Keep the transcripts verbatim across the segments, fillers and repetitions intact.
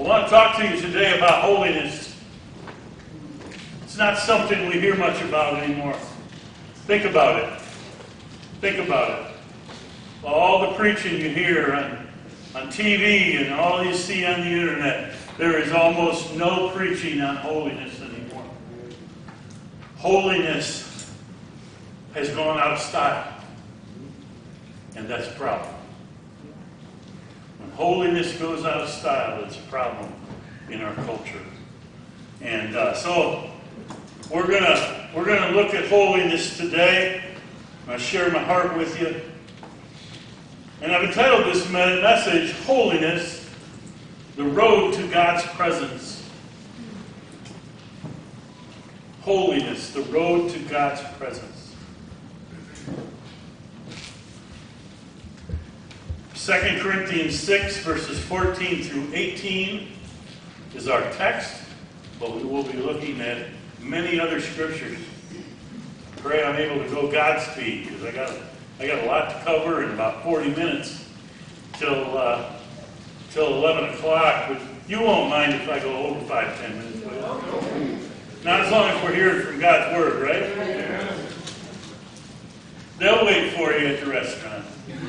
I want to talk to you today about holiness. It's not something we hear much about anymore. Think about it. Think about it. All the preaching you hear on, on T V and all you see on the internet, there is almost no preaching on holiness anymore. Holiness has gone out of style. And that's a problem. When holiness goes out of style, it's a problem in our culture. And uh, so we're gonna we're gonna look at holiness today. I'll share my heart with you. And I've entitled this message, Holiness, the Road to God's Presence. Holiness, the Road to God's Presence. Second Corinthians six, verses fourteen through eighteen is our text, but we will be looking at many other scriptures. I pray I'm able to go Godspeed, because I got I got a lot to cover in about forty minutes till uh, till eleven o'clock. But you won't mind if I go over five ten minutes, will you? Not as long as we're hearing from God's word, right? They'll wait for you at the restaurant.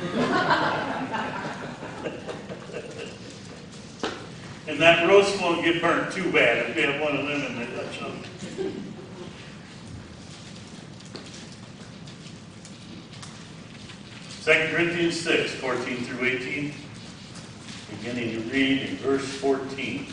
And that roast won't get burnt too bad if we have one of them in there. That's something. Second Corinthians six, fourteen through eighteen. Beginning to read in verse fourteen.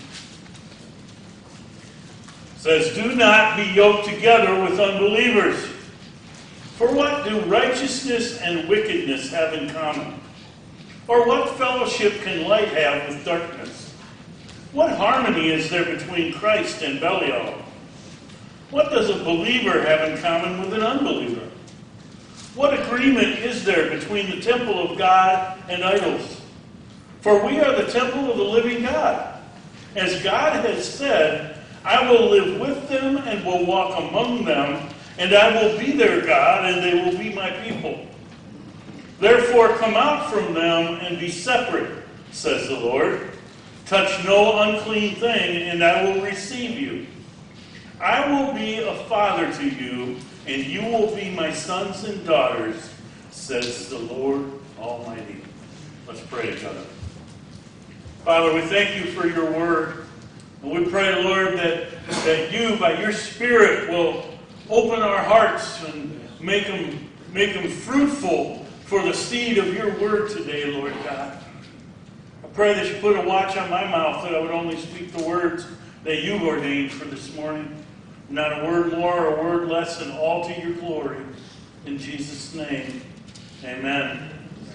It says, "Do not be yoked together with unbelievers. For what do righteousness and wickedness have in common? Or what fellowship can light have with darkness? What harmony is there between Christ and Belial? What does a believer have in common with an unbeliever? What agreement is there between the temple of God and idols? For we are the temple of the living God. As God has said, I will live with them and will walk among them, and I will be their God, and they will be my people. Therefore come out from them and be separate, says the Lord. Touch no unclean thing, and I will receive you. I will be a father to you, and you will be my sons and daughters, says the Lord Almighty." Let's pray together. Father, we thank you for your word. And we pray, Lord, that, that you, by your Spirit, will open our hearts and make them, make them fruitful for the seed of your word today, Lord God. I pray that you put a watch on my mouth, that I would only speak the words that you've ordained for this morning. Not a word more or a word less, and all to your glory. In Jesus' name, amen.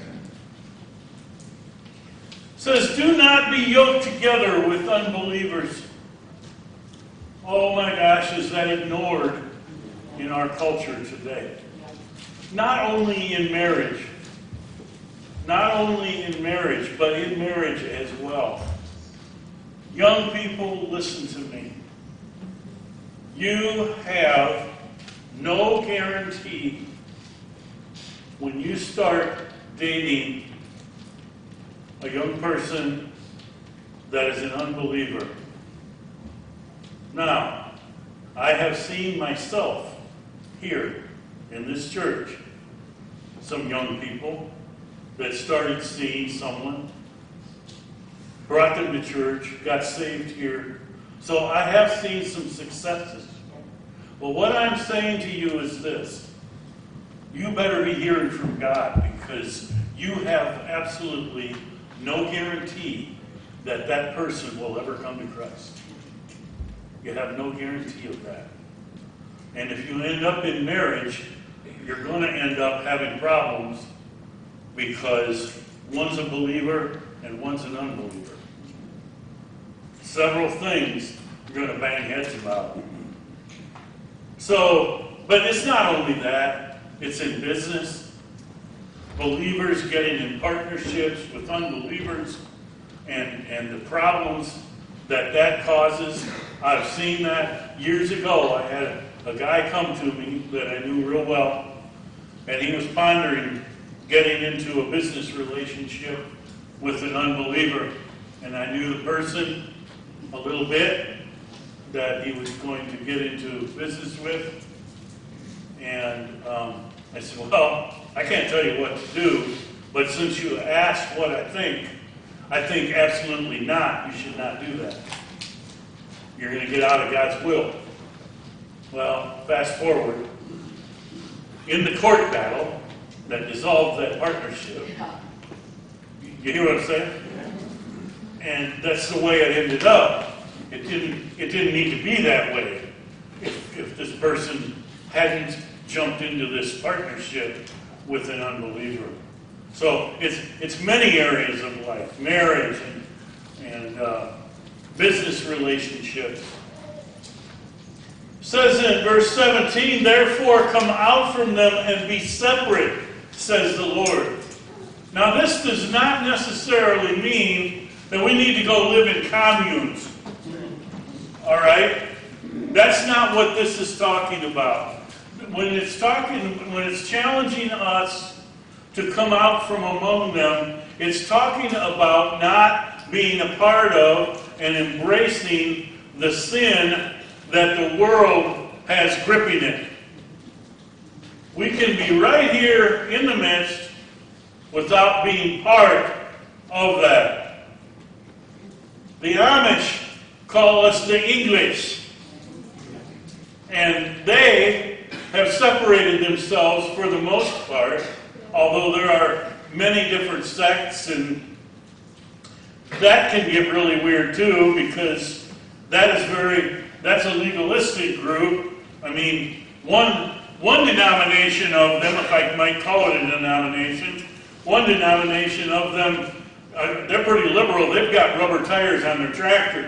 It says, "Do not be yoked together with unbelievers." Oh my gosh, is that ignored in our culture today? Not only in marriage, not only in marriage, but in marriage as well. Young people, listen to me. You have no guarantee when you start dating a young person that is an unbeliever. Now, I have seen myself here in this church some young people that started seeing someone, brought them to church, got saved here. So I have seen some successes. But what I'm saying to you is this. You better be hearing from God, because you have absolutely no guarantee that that person will ever come to Christ. You have no guarantee of that. And if you end up in marriage, you're going to end up having problems because one's a believer and one's an unbeliever. Several things you're going to bang heads about. So, but it's not only that. It's in business. Believers getting in partnerships with unbelievers and, and the problems that that causes. I've seen that years ago. I had a, a guy come to me that I knew real well, and he was pondering getting into a business relationship with an unbeliever. And I knew the person, a little bit that he was going to get into business with. And um, I said, well, I can't tell you what to do, but since you asked what I think, I think absolutely not. You should not do that. You're going to get out of God's will. Well, fast forward. In the court battle that dissolved that partnership, you hear what I'm saying? And that's the way it ended up. It didn't, it didn't need to be that way if, if this person hadn't jumped into this partnership with an unbeliever. So it's it's many areas of life, marriage and, and uh, business relationships. It says in verse seventeen, therefore come out from them and be separate, says the Lord. Now this does not necessarily mean that we need to go live in communes. All right? That's not what this is talking about. When it's talking, when it's challenging us to come out from among them, it's talking about not being a part of and embracing the sin that the world has gripping it. We can be right here in the midst without being part of that. The Amish call us the English, and they have separated themselves for the most part, although there are many different sects, and that can get really weird too, because that is very, that's a legalistic group. I mean, one, one denomination of them, if I might call it a denomination, one denomination of them, uh, they're pretty liberal. They've got rubber tires on their tractors.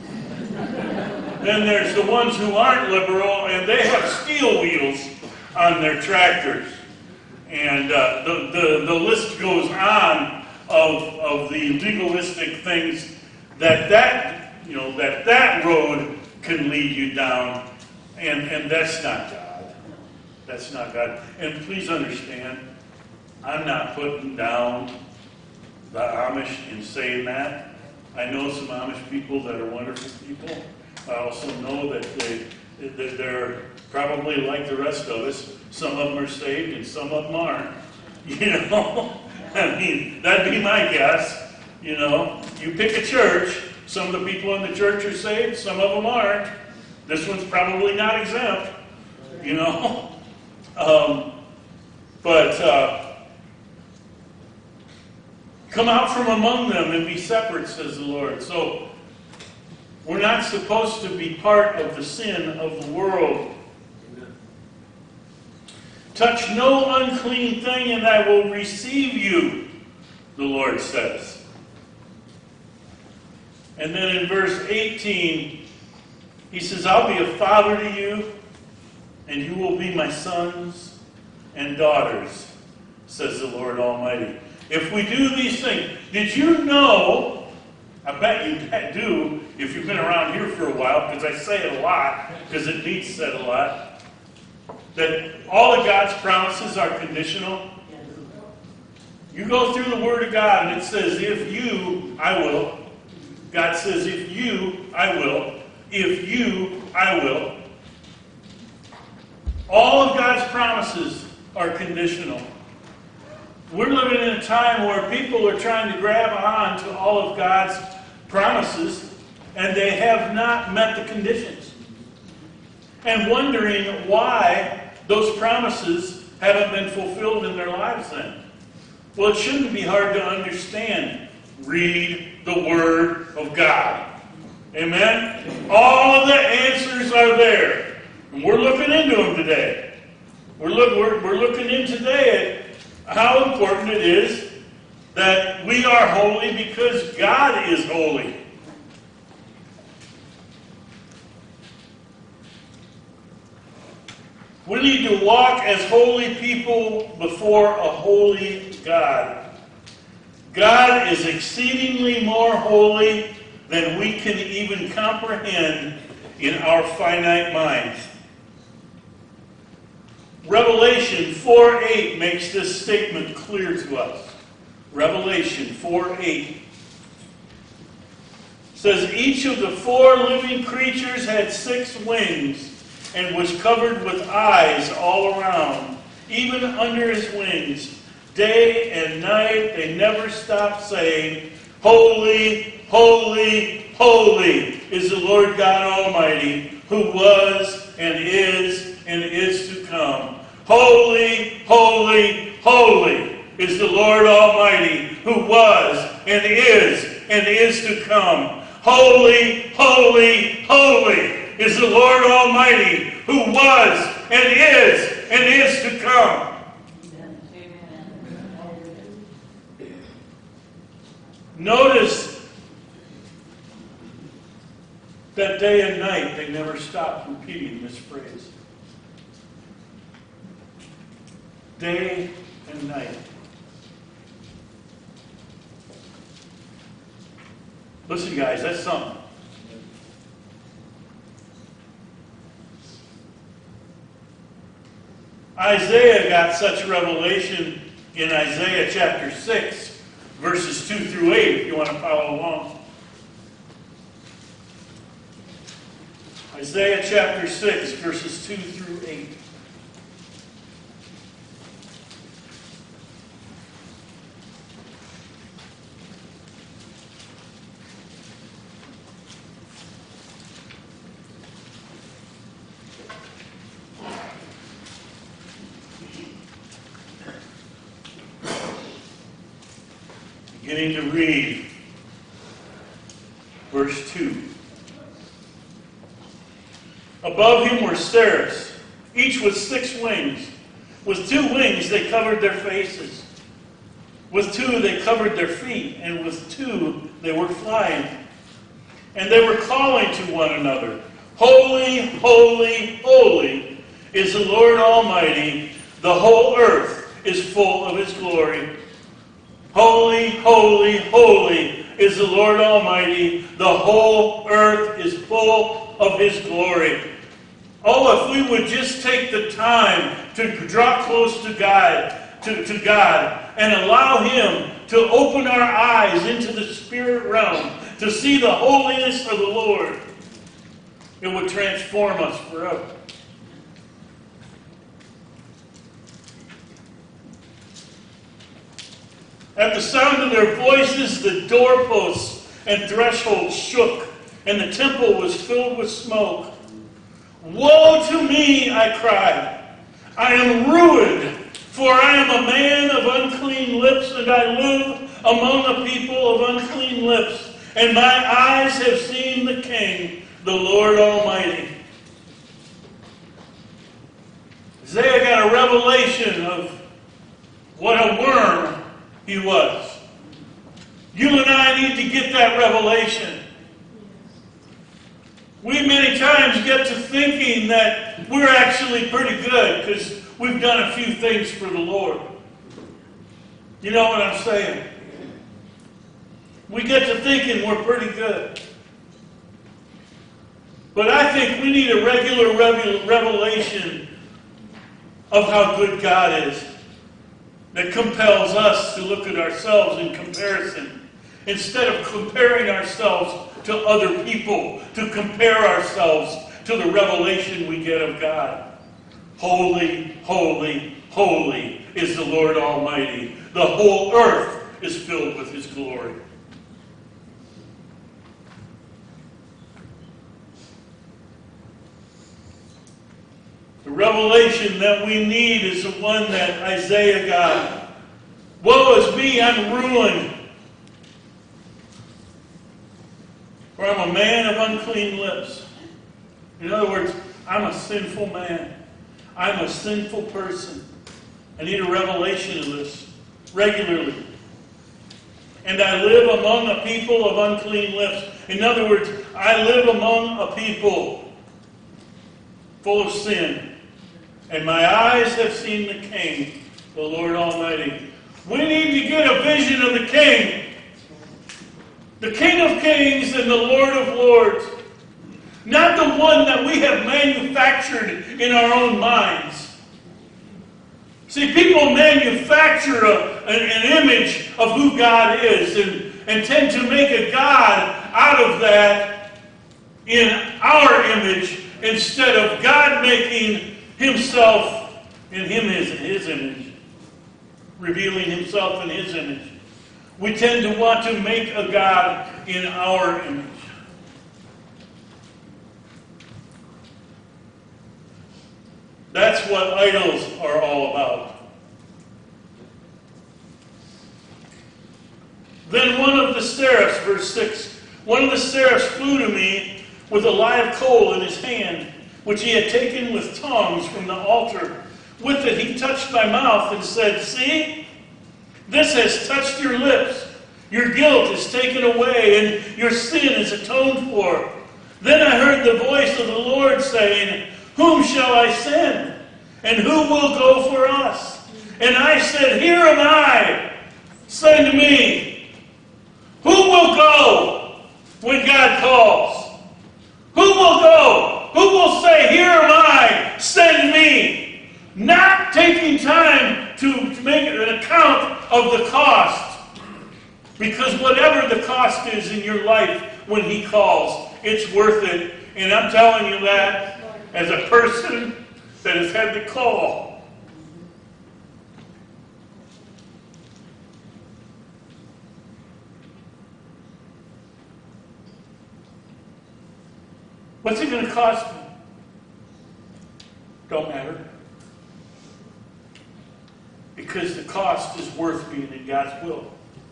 Then there's the ones who aren't liberal, and they have steel wheels on their tractors. And uh, the, the, the list goes on of, of the legalistic things that that, you know, that that road can lead you down. And, and that's not God. That's not God. And please understand, I'm not putting down the Amish in saying that. I know some Amish people that are wonderful people. I also know that they, that they're probably like the rest of us. Some of them are saved and some of them aren't. You know? I mean, that'd be my guess. You know? You pick a church. Some of the people in the church are saved. Some of them aren't. This one's probably not exempt. You know? Um, but uh, come out from among them and be separate, says the Lord. So we're not supposed to be part of the sin of the world. Touch no unclean thing, and I will receive you, the Lord says. And then in verse eighteen, he says, I'll be a father to you, and you will be my sons and daughters, says the Lord Almighty. If we do these things, did you know, I bet you do, if you've been around here for a while, because I say it a lot, because it needs said a lot, that all of God's promises are conditional? You go through the Word of God and it says, if you, I will. God says, if you, I will. If you, I will. All of God's promises are conditional. We're living in a time where people are trying to grab on to all of God's promises, and they have not met the conditions. And wondering why those promises haven't been fulfilled in their lives then. Well, it shouldn't be hard to understand. Read the Word of God. Amen? All of the answers are there. And we're looking into them today. We're, look, we're, we're looking in today at how important it is that we are holy because God is holy. We need to walk as holy people before a holy God. God is exceedingly more holy than we can even comprehend in our finite minds. Revelation four eight makes this statement clear to us. Revelation four eight says, each of the four living creatures had six wings and was covered with eyes all around, even under his wings. Day and night they never stopped saying, Holy, holy, holy is the Lord God Almighty, who was and is and is to come. Holy, holy, holy is the Lord Almighty, who was and is and is to come. Holy, holy, holy is the Lord Almighty, who was and is and is to come. Notice that day and night they never stopped repeating this phrase. Day and night. Listen, guys, that's something. Isaiah got such revelation in Isaiah chapter six, verses two through eight, if you want to follow along. Isaiah chapter six, verses two through eight. Beginning to read verse two. Above him were seraphs, each with six wings. With two wings they covered their faces. With two they covered their feet, and with two they were flying. And they were calling to one another, Holy, holy, holy is the Lord Almighty. The whole earth is full of his glory. Holy, holy, holy is the Lord Almighty. The whole earth is full of his glory. Oh, if we would just take the time to draw close to God, to, to God, and allow him to open our eyes into the spirit realm, to see the holiness of the Lord, it would transform us forever. At the sound of their voices, the doorposts and thresholds shook, and the temple was filled with smoke. Woe to me, I cried. I am ruined, for I am a man of unclean lips, and I live among a people of unclean lips, and my eyes have seen the King, the Lord Almighty. Isaiah got a revelation of what a worm he was. You and I need to get that revelation. We many times get to thinking that we're actually pretty good because we've done a few things for the Lord. You know what I'm saying? We get to thinking we're pretty good. But I think we need a regular revelation of how good God is, that compels us to look at ourselves in comparison. Instead of comparing ourselves to other people, to compare ourselves to the revelation we get of God. Holy, holy, holy is the Lord Almighty. The whole earth is filled with his glory. The revelation that we need is the one that Isaiah got. Woe is me, I'm ruined. For I'm a man of unclean lips. In other words, I'm a sinful man. I'm a sinful person. I need a revelation of this regularly. And I live among a people of unclean lips. In other words, I live among a people full of sin. And my eyes have seen the King, the Lord Almighty. We need to get a vision of the King. The King of Kings and the Lord of Lords. Not the one that we have manufactured in our own minds. See, people manufacture a, an, an image of who God is and, and tend to make a God out of that. that in our image instead of God making himself in him his, his image, revealing himself in his image. We tend to want to make a God in our image. That's what idols are all about. Then one of the seraphs, verse six, one of the seraphs flew to me with a live coal in his hand, which he had taken with tongs from the altar. With it he touched my mouth and said, "See, this has touched your lips. Your guilt is taken away, and your sin is atoned for." Then I heard the voice of the Lord saying, "Whom shall I send? And who will go for us?" And I said, "Here am I. Send me." Who will go when God calls? Who will go? Who will say, "Here am I. Send me"? Not taking time to make an account of the cost. Because whatever the cost is in your life when he calls, it's worth it. And I'm telling you that as a person that has had the call. What's it going to cost me? Don't matter. Because the cost is worth being in God's will.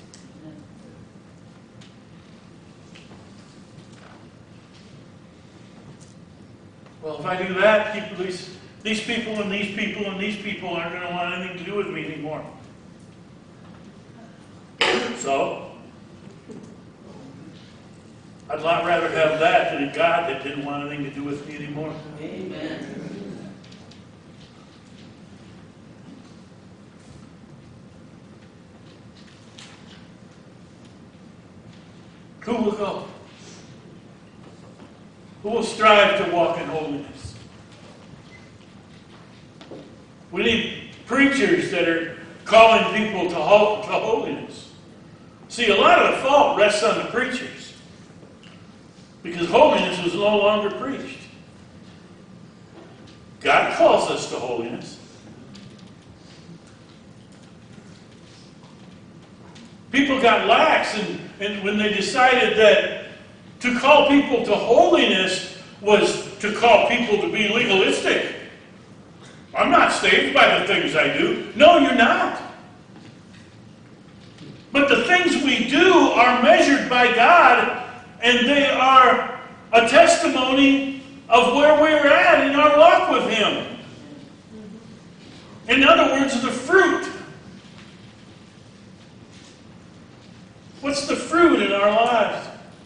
Well, if I do that, people, these, these people and these people and these people aren't going to want anything to do with me anymore. So, I'd a lot rather have that than a God that didn't want anything to do with me anymore. Amen. Who will go? Who will strive to walk in holiness? We need preachers that are calling people to, ho- to holiness. See, a lot of the fault rests on the preachers. Because holiness was no longer preached. God calls us to holiness. People got lax and, and when they decided that to call people to holiness was to call people to be legalistic. I'm not saved by the things I do. No, you're not. But the things we do are measured by God, and they are a testimony of where we're at in our walk with Him. In other words, the fruit. What's the fruit in our lives?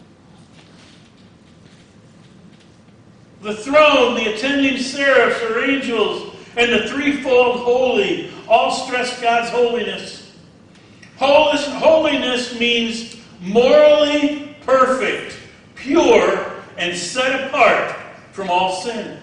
The throne, the attending seraphs or angels, and the threefold holy all stress God's holiness. Holiness means morally perfect, pure, and set apart from all sin.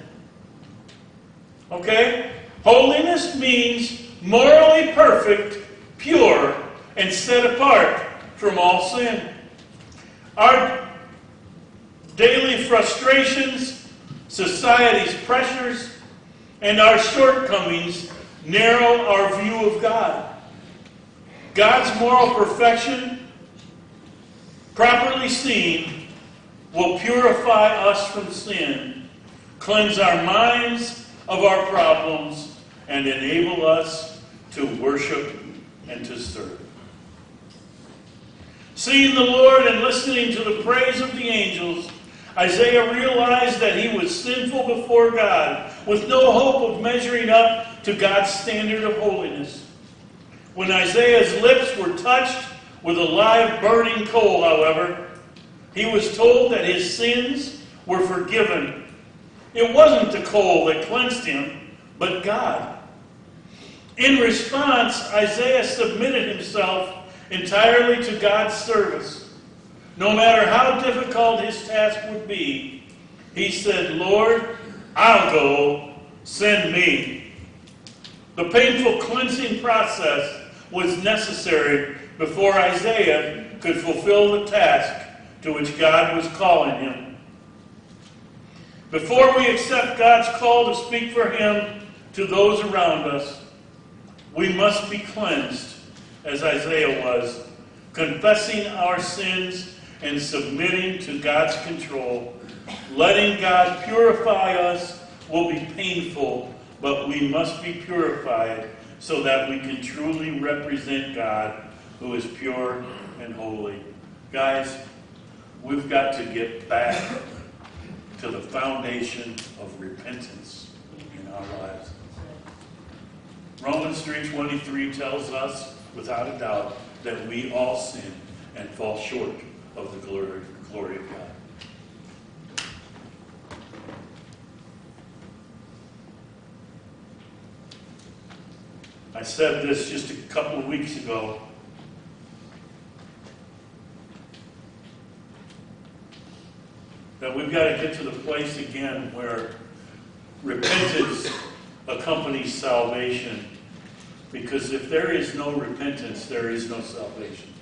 Okay? Holiness means morally perfect, pure, and set apart from all sin. Our daily frustrations, society's pressures, and our shortcomings narrow our view of God. God's moral perfection, properly seen, will purify us from sin, cleanse our minds of our problems, and enable us to worship and to serve. Seeing the Lord and listening to the praise of the angels, Isaiah realized that he was sinful before God, with no hope of measuring up to God's standard of holiness. When Isaiah's lips were touched with a live burning coal, however, he was told that his sins were forgiven. It wasn't the coal that cleansed him, but God. In response, Isaiah submitted himself entirely to God's service. No matter how difficult his task would be, he said, "Lord, I'll go, send me." The painful cleansing process was necessary before Isaiah could fulfill the task to which God was calling him. Before we accept God's call to speak for him to those around us, we must be cleansed, as Isaiah was, confessing our sins and submitting to God's control. Letting God purify us will be painful, but we must be purified so that we can truly represent God, who is pure and holy. Guys, we've got to get back to the foundation of repentance in our lives. Romans three twenty-three tells us, without a doubt, that we all sin and fall short of the glory, glory of God. I said this just a couple of weeks ago. That we've got to get to the place again where repentance accompanies salvation. Because if there is no repentance, there is no salvation.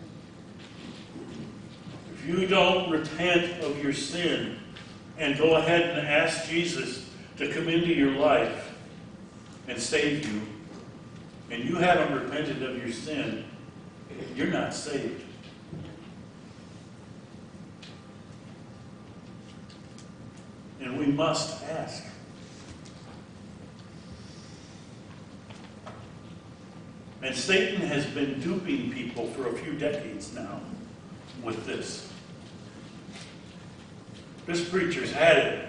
If you don't repent of your sin and go ahead and ask Jesus to come into your life and save you, and you haven't repented of your sin, you're not saved. And we must ask. And Satan has been duping people for a few decades now with this. This preacher's had it.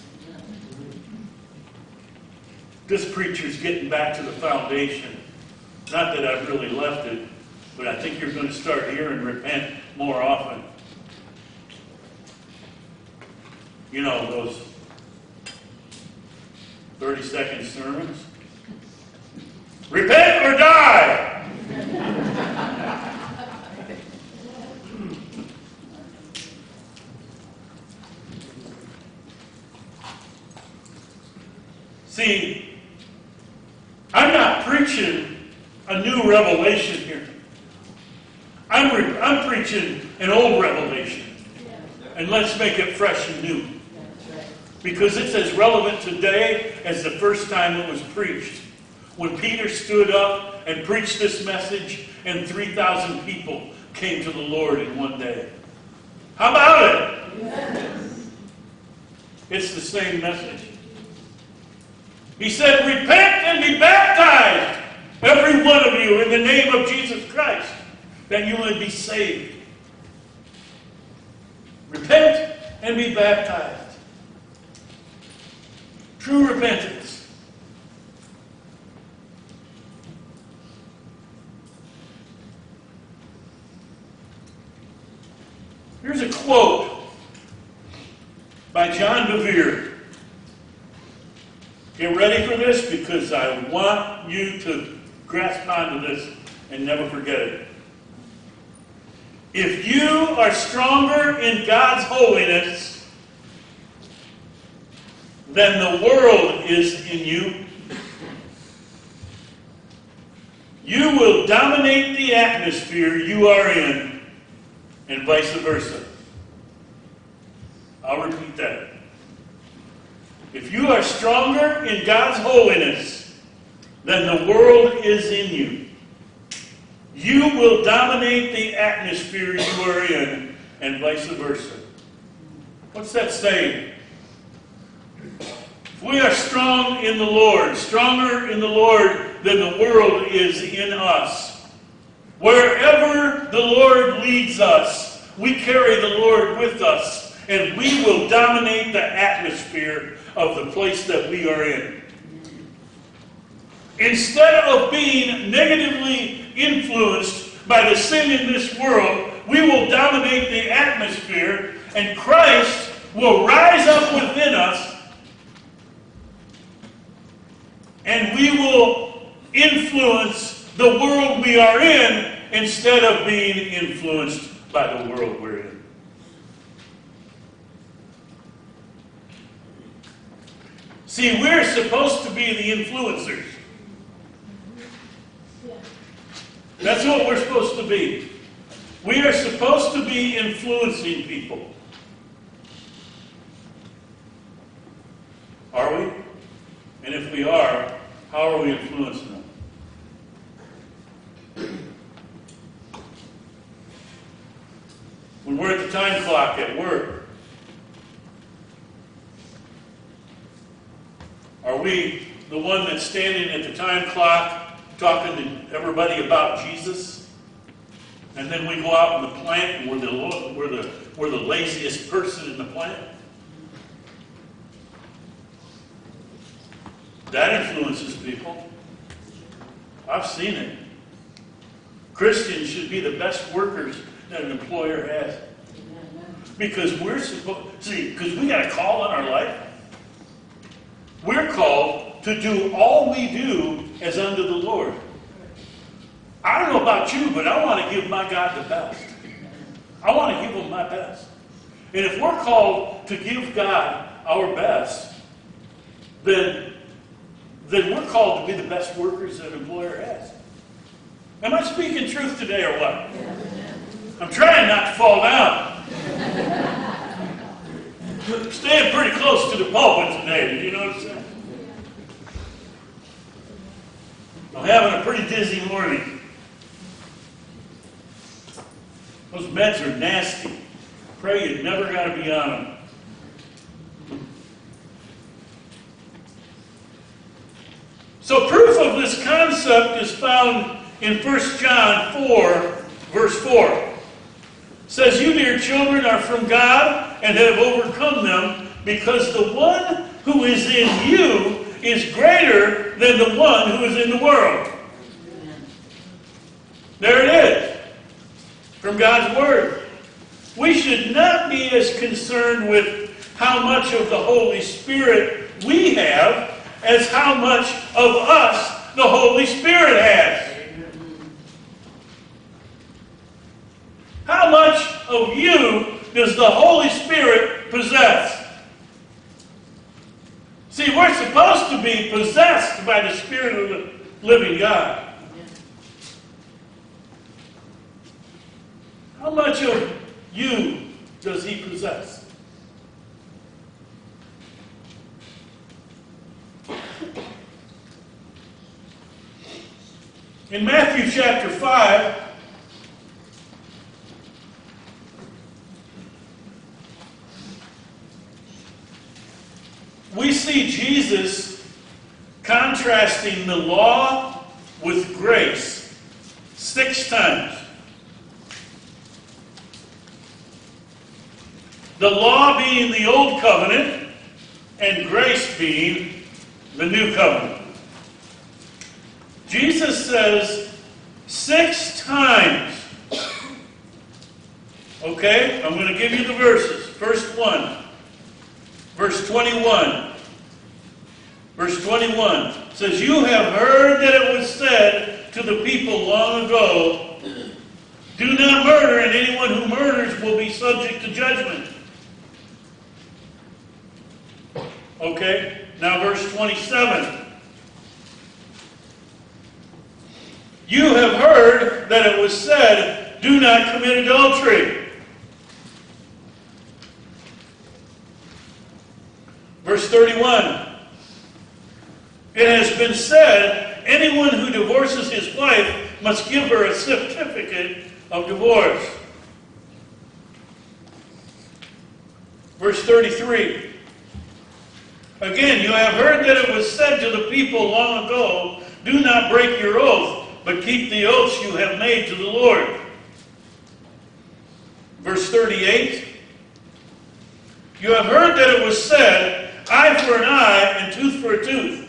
This preacher's getting back to the foundation. Not that I've really left it, but I think you're going to start hearing repent more often. You know, those thirty-second sermons. Repent or die! See, I'm not preaching a new revelation here. I'm, re- I'm preaching an old revelation. And let's make it fresh and new. Because it's as relevant today as the first time it was preached. When Peter stood up and preached this message and three thousand people came to the Lord in one day. How about it? Yes. It's the same message. He said, repent and be baptized, every one of you, in the name of Jesus Christ, that you may be saved. Repent and be baptized. True repentance. Here's a quote by John Bevere. Get ready for this because I want you to grasp onto this and never forget it. If you are stronger in God's holiness than the world is in you, you will dominate the atmosphere you are in, and vice versa. I'll repeat that. If you are stronger in God's holiness than the world is in you, you will dominate the atmosphere you are in, and vice versa. What's that saying? If we are strong in the Lord, stronger in the Lord than the world is in us, wherever the Lord leads us, we carry the Lord with us, and we will dominate the atmosphere of the place that we are in. Instead of being negatively influenced by the sin in this world, we will dominate the atmosphere, and Christ will rise up within us, and we will influence the world we are in instead of being influenced by the world we're in. See, we're supposed to be the influencers. That's what we're supposed to be. We are supposed to be influencing people. Are we? And if we are, how are we influencing them? When we're at the time clock at work, are we the one that's standing at the time clock talking to everybody about Jesus? And then we go out in the plant and we're the, we're the, we're the laziest person in the plant? That influences people. I've seen it. Christians should be the best workers that an employer has. Because we're supposed, see, because we got a call in our life. We're called to do all we do as unto the Lord. I don't know about you, but I want to give my God the best. I want to give him my best. And if we're called to give God our best, then, then we're called to be the best workers that an employer has. Am I speaking truth today or what? I'm trying not to fall down. Staying pretty close to the pulpit today, did you notice that? I'm having a pretty dizzy morning. Those meds are nasty. Pray you never got to be on them. So proof of this concept is found in First John four, verse four. It says, "You, dear children, are from God and have overcome them, because the one who is in you is greater than the one who is in the world." There it is. From God's Word. We should not be as concerned with how much of the Holy Spirit we have as how much of us the Holy Spirit has. How much of you does the Holy Spirit possess? See, we're supposed to be possessed by the Spirit of the living God. How much of you does he possess? In Matthew chapter five, we see Jesus contrasting the law with grace six times. The law being the old covenant, and grace being the new covenant. Jesus says six times. Okay, I'm going to give you the verses. First one, verse twenty-one. Verse twenty-one says, "You have heard that it was said to the people long ago, 'Do not murder, and anyone who murders will be subject to judgment.'" Okay, now verse twenty-seven. "You have heard that it was said, 'Do not commit adultery.'" Verse thirty-one. "It has been said, anyone who divorces his wife must give her a certificate of divorce." Verse thirty-three. "Again, you have heard that it was said to the people long ago, 'Do not break your oath, but keep the oaths you have made to the Lord.'" Verse thirty-eight. "You have heard that it was said, 'Eye for an eye and tooth for a tooth.'"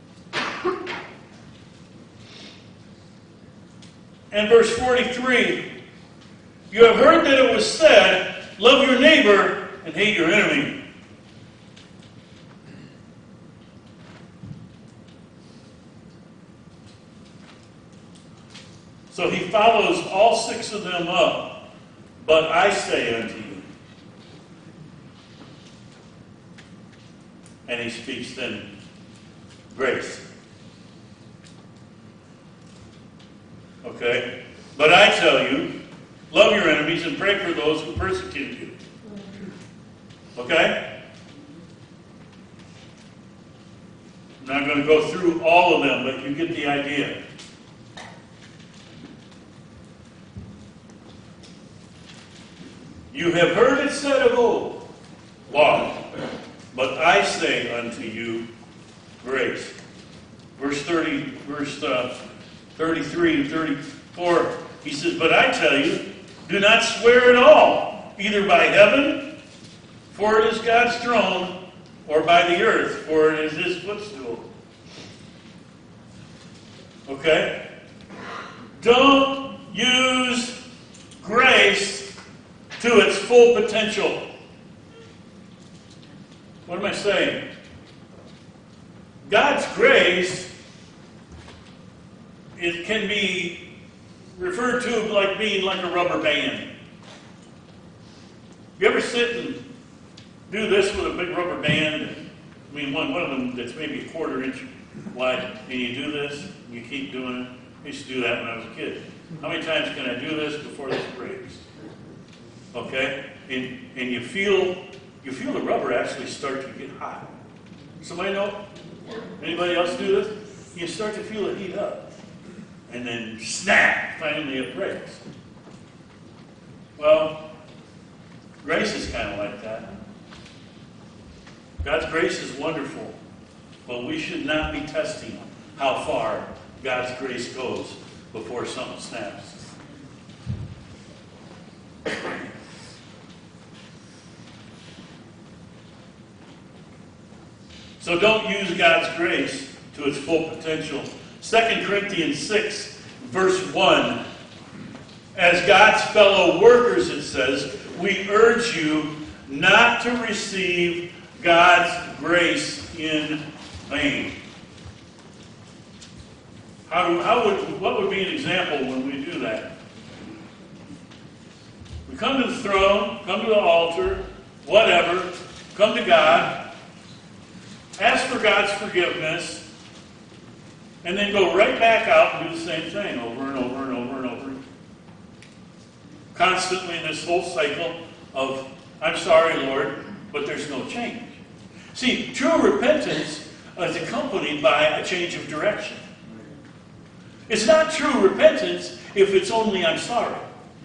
And verse forty-three. "You have heard that it was said, 'Love your neighbor and hate your enemy.'" So he follows all six of them up. "But I say unto you." And he speaks then grace. Okay? "But I tell you, Love your enemies and pray for those who persecute you. Okay? I'm not going to go through all of them, but you get the idea. You have heard it said of old, law, but I say unto you, grace. Verse thirty, verse uh, thirty-three and thirty-four, he says, but I tell you, do not swear at all, either by heaven, for it is God's throne, or by the earth, for it is his footstool. Okay? Don't use grace to its full potential. What am I saying? God's grace, it can be referred to like being like a rubber band. You ever sit and do this with a big rubber band? I mean, one, one of them that's maybe a quarter inch wide, and you do this, and you keep doing it. I used to do that when I was a kid. How many times can I do this before this breaks? Okay? And, and you feel you feel the rubber actually start to get hot. Somebody know? Anybody else do this? You start to feel it heat up. And then snap, finally it breaks. Well, grace is kind of like that. God's grace is wonderful, but we should not be testing how far God's grace goes before something snaps. So don't use God's grace to its full potential. Second Corinthians six, verse one. As God's fellow workers, it says, we urge you not to receive God's grace in vain. How, do, how would, what would be an example when we do that? We come to the throne, come to the altar, whatever, come to God, ask for God's forgiveness, and then go right back out and do the same thing over and over and over and over. Constantly in this whole cycle of, I'm sorry, Lord, but there's no change. See, true repentance is accompanied by a change of direction. It's not true repentance if it's only, I'm sorry.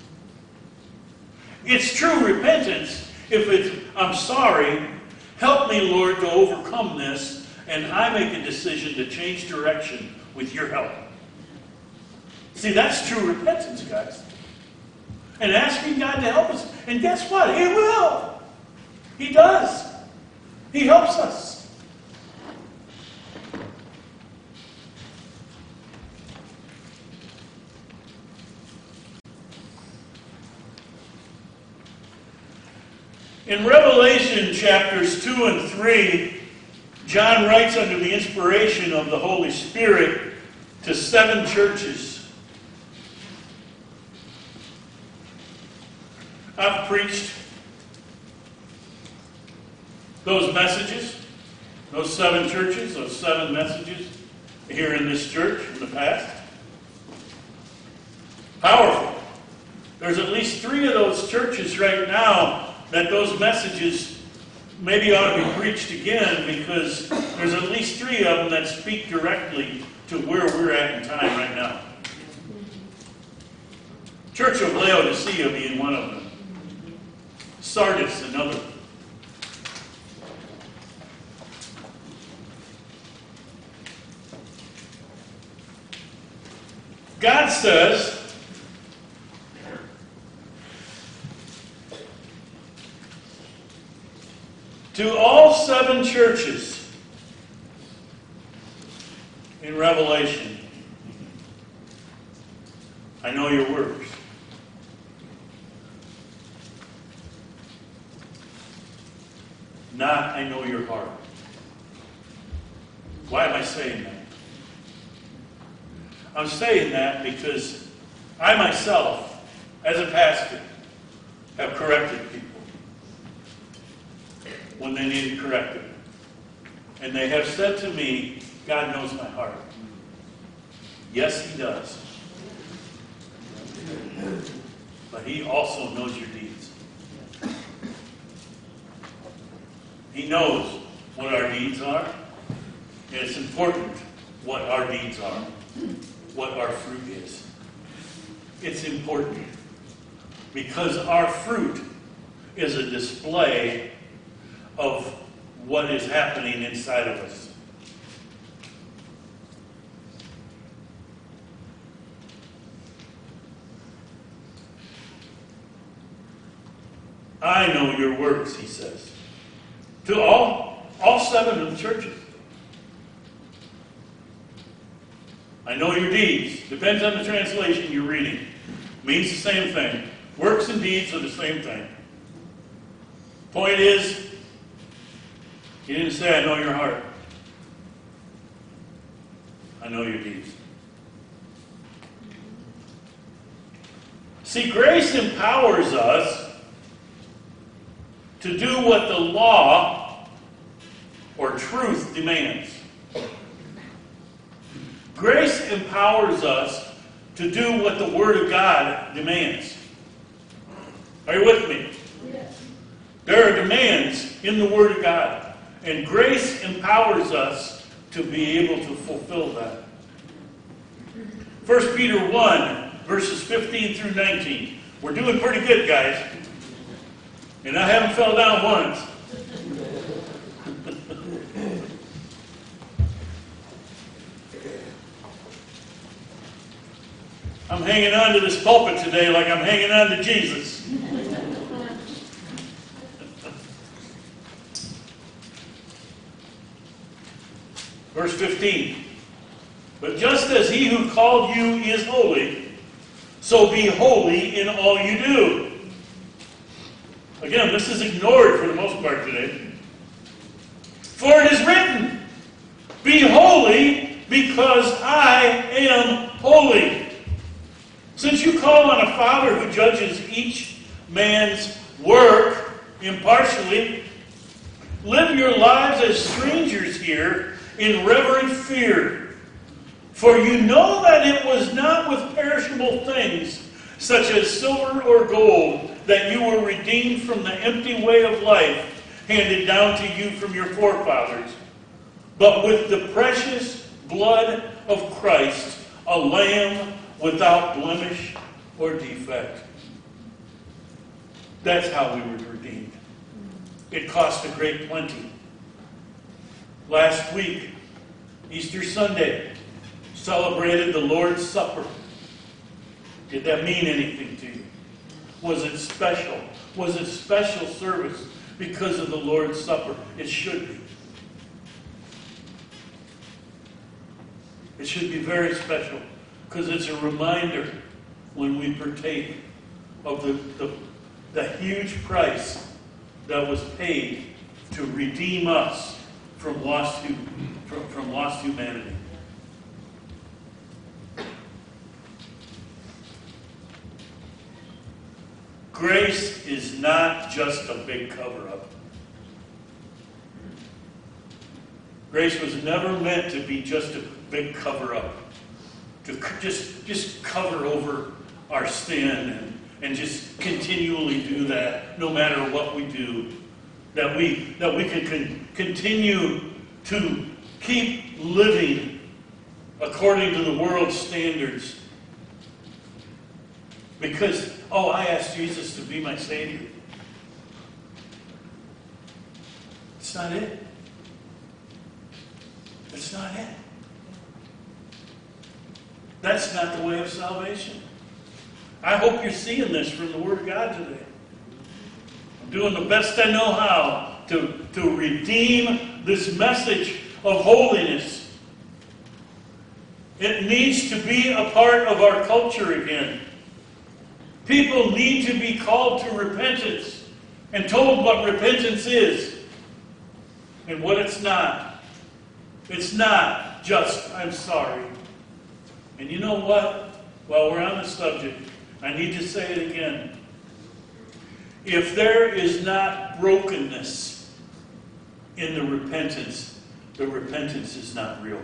It's true repentance if it's, I'm sorry, help me, Lord, to overcome this, and I make a decision to change direction with your help. See, that's true repentance, guys. And asking God to help us. And guess what? He will. He does. He helps us. In Revelation chapters two and three, John writes under the inspiration of the Holy Spirit to seven churches. I've preached those messages, those seven churches, those seven messages here in this church in the past. Powerful. There's at least three of those churches right now that those messages maybe ought to be preached again, because there's at least three of them that speak directly to where we're at in time right now. Church of Laodicea being one of them. Sardis, another. God says, to all seven churches in Revelation, I know your works. Not, I know your heart. Why am I saying that? I'm saying that because I myself, as a pastor, have corrected people when they needed correcting. And they have said to me, God knows my heart. Yes, He does. but He also knows your deeds. He knows what our deeds are. And it's important what our deeds are, what our fruit is. It's important because our fruit is a display of what is happening inside of us. I know your works, he says. To all, all seven of the churches. I know your deeds. Depends on the translation you're reading. Means the same thing. Works and deeds are the same thing. Point is, he didn't say, I know your heart. I know your deeds. See, grace empowers us to do what the law or truth demands. Grace empowers us to do what the Word of God demands. Are you with me? Yes. There are demands in the Word of God, and grace empowers us to be able to fulfill that. First Peter one, verses fifteen through nineteen. We're doing pretty good, guys. And I haven't fell down once. I'm hanging on to this pulpit today like I'm hanging on to Jesus. Verse fifteen. But just as he who called you is holy, so be holy in all you do. Again, this is ignored for the most part today. For it is written, be holy because I am holy. Since you call on a Father who judges each man's work impartially, live your lives as strangers here in reverent fear. For you know that it was not with perishable things, such as silver or gold, that you were redeemed from the empty way of life handed down to you from your forefathers, but with the precious blood of Christ, a lamb without blemish or defect. That's how we were redeemed. It cost a great plenty. Last week, Easter Sunday, celebrated the Lord's Supper. Did that mean anything to you? Was it special? Was it special service because of the Lord's Supper? It should be. It should be very special because it's a reminder when we partake of the, the, the huge price that was paid to redeem us from lost, from, from lost humanity. Grace is not just a big cover-up. Grace was never meant to be just a big cover-up. To just, just cover over our sin and, and just continually do that no matter what we do. That we, that we can con- continue to keep living according to the world's standards. Because, oh, I asked Jesus to be my Savior. It's not it. It's not it. That's not the way of salvation. I hope you're seeing this from the Word of God today. I'm doing the best I know how to, to redeem this message of holiness. It needs to be a part of our culture again. People need to be called to repentance and told what repentance is and what it's not. It's not just, I'm sorry. And you know what? While we're on the subject, I need to say it again. If there is not brokenness in the repentance, the repentance is not real.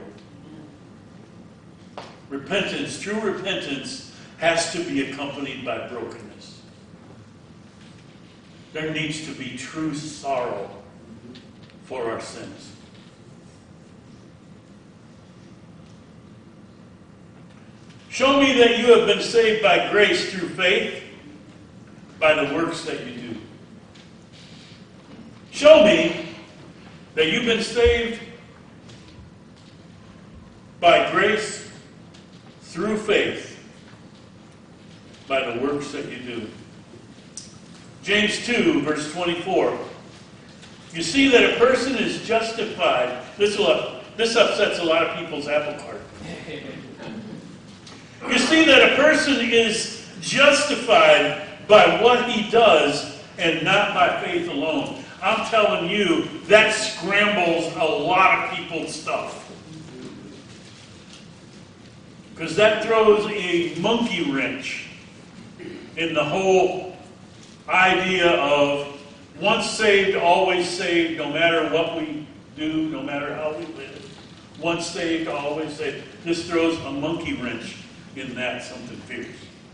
Repentance, true repentance, has to be accompanied by brokenness. There needs to be true sorrow for our sins. Show me that you have been saved by grace through faith, by the works that you do. Show me that you've been saved by grace through faith, by the works that you do. James two, verse twenty-four. You see that a person is justified. This, will, this upsets a lot of people's apple cart. You see that a person is justified by what he does and not by faith alone. I'm telling you, that scrambles a lot of people's stuff. Because that throws a monkey wrench in the whole idea of once saved, always saved, no matter what we do, no matter how we live. Once saved, always saved. This throws a monkey wrench in that something fierce.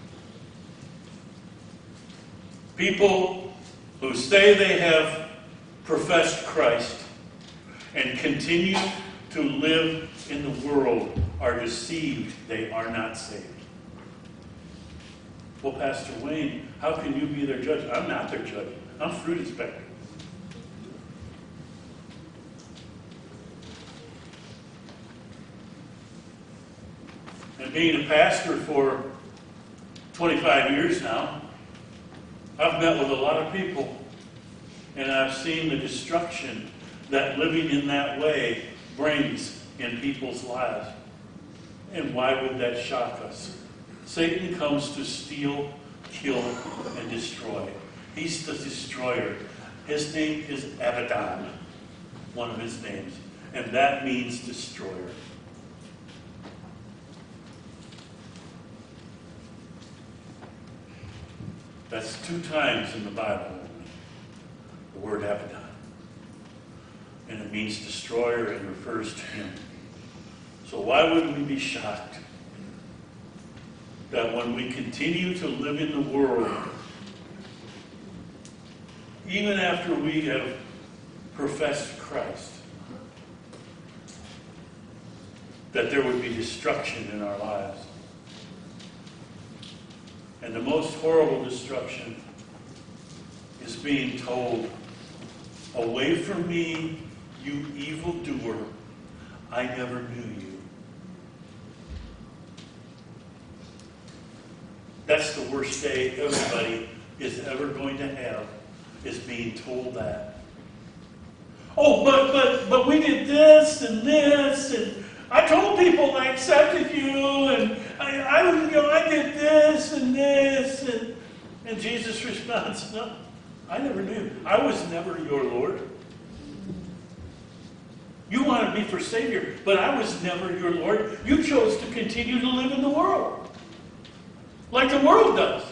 People who say they have professed Christ and continue to live in the world are deceived. They are not saved. Well, Pastor Wayne, how can you be their judge? I'm not their judge. I'm a fruit inspector. And being a pastor for twenty-five years now, I've met with a lot of people, and I've seen the destruction that living in that way brings in people's lives. And why would that shock us? Satan comes to steal, kill, and destroy. He's the destroyer. His name is Abaddon, one of his names, and that means destroyer. That's two times in the Bible, the word Abaddon. And it means destroyer and refers to him. So why would we be shocked that when we continue to live in the world, even after we have professed Christ, that there would be destruction in our lives? And the most horrible destruction is being told, "Away from me, you evildoer, I never knew you." That's the worst day everybody is ever going to have, is being told that. Oh, but but but we did this and this, and I told people I accepted you, and I, I you know I did this and this, and and Jesus responds, "No, I never knew. I was never your Lord. You wanted me for Savior, but I was never your Lord. You chose to continue to live in the world, like the world does."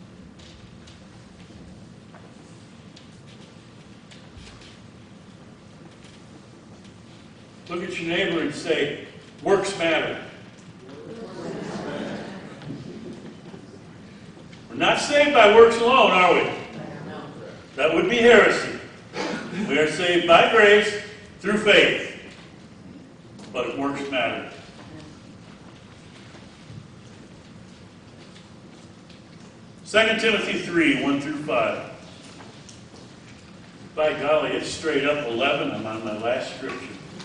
Look at your neighbor and say, "Works matter." We're not saved by works alone, are we? That would be heresy. We are saved by grace through faith. But works matter. Second Timothy three, one through five. By golly, it's straight up eleven. I'm on my last scripture.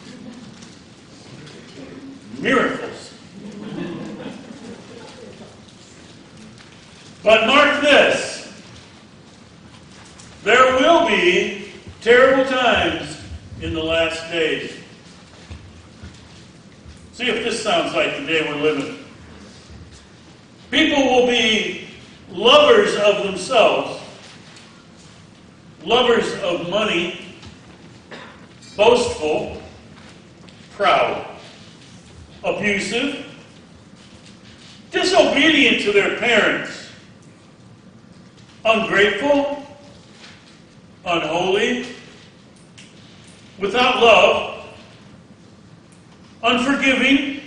Miracles. But mark this. There will be terrible times in the last days. See if this sounds like the day we're living. People will be lovers of themselves, lovers of money, boastful, proud, abusive, disobedient to their parents, ungrateful, unholy, without love, unforgiving,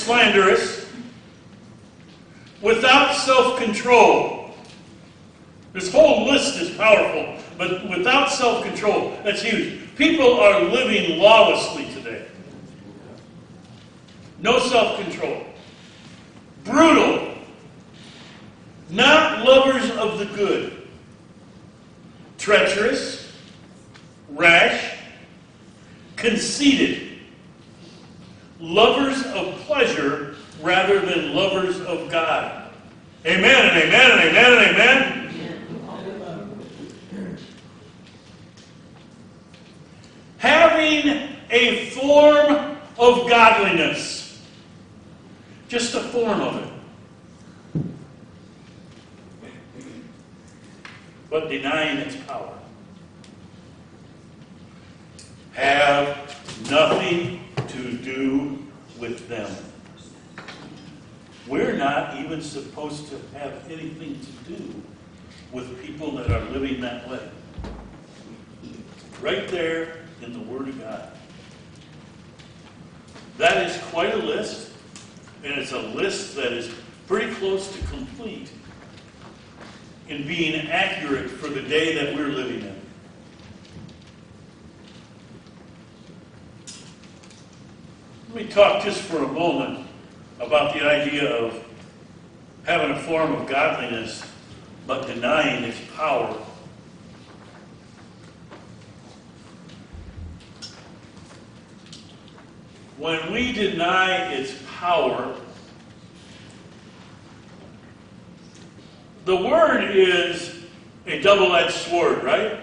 slanderous, without self-control, This whole list is powerful, but without self-control, that's huge. People are living lawlessly today. No self-control. Brutal. Not lovers of the good. Treacherous. Rash. Conceited. Lovers of pleasure rather than lovers of God. Amen and amen and amen and amen. Having a form of godliness. Just a form of it. But denying its power. Have nothing to do with them. We're not even supposed to have anything to do with people that are living that way. Right there in the Word of God. That is quite a list, and it's a list that is pretty close to complete in being accurate for the day that we're living in. Let me talk just for a moment about the idea of having a form of godliness but denying its power. When we deny its power, the word is a double-edged sword, right?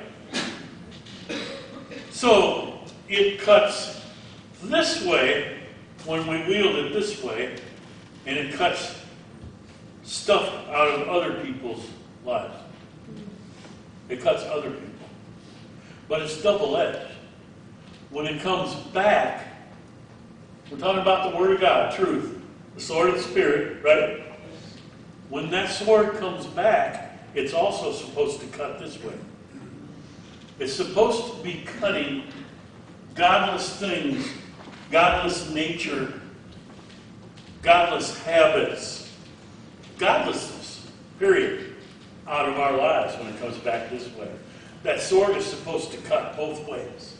So it cuts this way when we wield it this way, and it cuts stuff out of other people's lives. It cuts other people. But it's double-edged. When it comes back, we're talking about the Word of God, truth, the sword of the Spirit, right? When that sword comes back, it's also supposed to cut this way. It's supposed to be cutting godless things, godless nature, godless habits, godlessness, period, out of our lives when it comes back this way. That sword is supposed to cut both ways.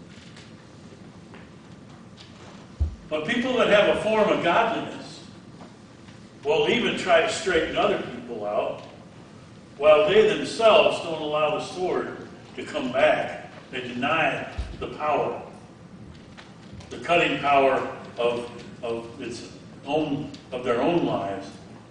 But people that have a form of godliness will even try to straighten other people out while they themselves don't allow the sword to come back. They deny the power, the cutting power of, of its own of their own lives,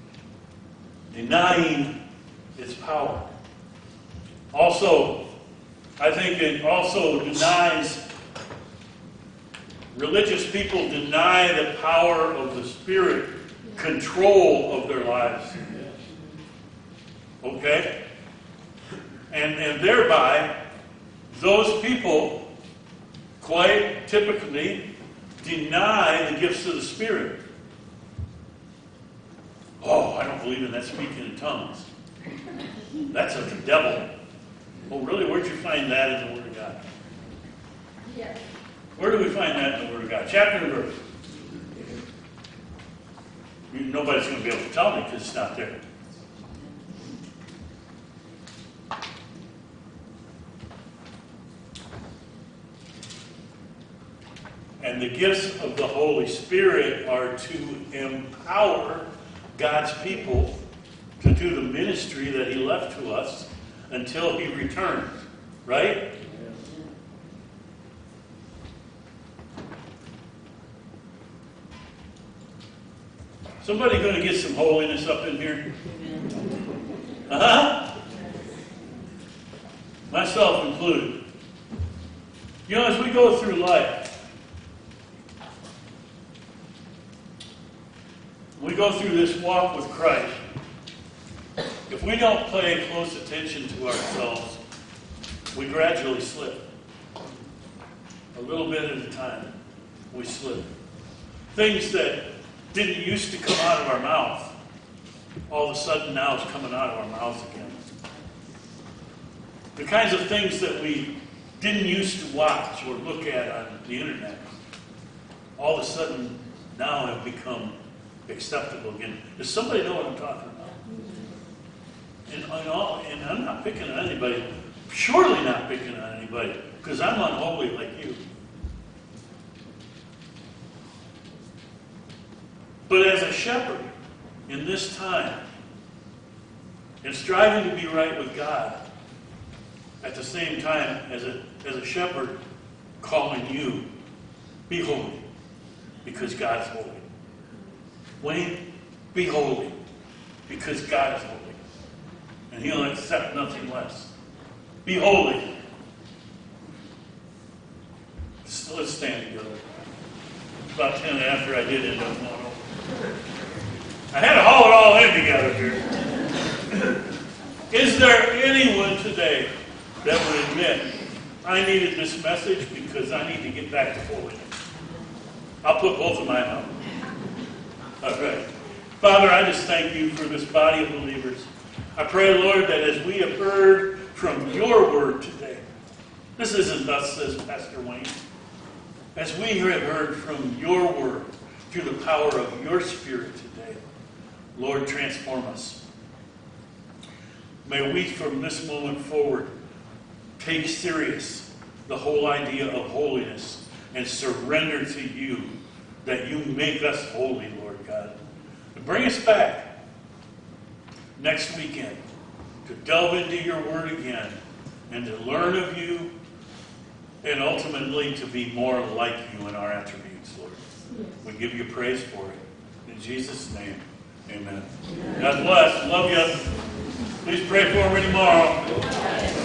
denying its power. Also, I think it also denies, religious people deny the power of the Spirit control of their lives. Okay? And, and thereby, those people quite typically deny the gifts of the Spirit. Oh, I don't believe in that speaking in tongues. That's of the devil. Oh, really? Where'd you find that in the Word of God? Yes. Where do we find that in the Word of God? Chapter and verse. Nobody's going to be able to tell me because it's not there. And the gifts of the Holy Spirit are to empower God's people to do the ministry that He left to us until He returns. Right? Somebody going to get some holiness up in here? Uh-huh. Myself included. You know, as we go through life, we go through this walk with Christ, if we don't pay close attention to ourselves, we gradually slip. A little bit at a time, we slip. Things that didn't used to come out of our mouth, all of a sudden now it's coming out of our mouth again. The kinds of things that we didn't used to watch or look at on the internet, all of a sudden now have become acceptable again. Does somebody know what I'm talking about? And, and, all, and I'm not picking on anybody, surely not picking on anybody, because I'm unholy like you. But as a shepherd in this time, and striving to be right with God, at the same time as a, as a shepherd calling you, be holy, because God is holy. Wayne, be holy, because God is holy. And He'll accept nothing less. Be holy. So let's stand together. About ten after I did end up going over. I had to haul it all in together here. Is there anyone today that would admit, I needed this message because I need to get back to holiness? I'll put both of mine up. All right. Father, I just thank you for this body of believers. I pray, Lord, that as we have heard from your word today, this isn't thus says Pastor Wayne. As we have heard from your word through the power of your Spirit today, Lord, transform us. May we from this moment forward take serious the whole idea of holiness and surrender to you that you make us holy, Lord God. And bring us back next weekend to delve into your word again and to learn of you and ultimately to be more like you in our attributes, Lord. We give you praise for it. In Jesus' name, amen. God bless. Love you. Please pray for me tomorrow.